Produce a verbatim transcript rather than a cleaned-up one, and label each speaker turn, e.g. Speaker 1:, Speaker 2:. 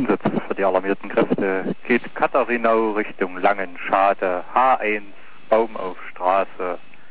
Speaker 1: Einsatz für die alarmierten Kräfte geht Katharinau Richtung Langenschade, H eins, Baum auf Straße.